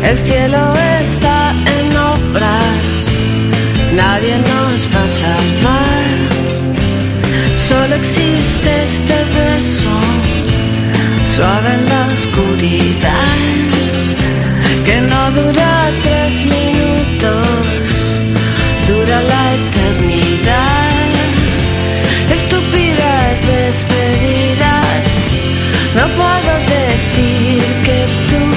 El cielo está en obras, nadie nos va a salvar. Solo existe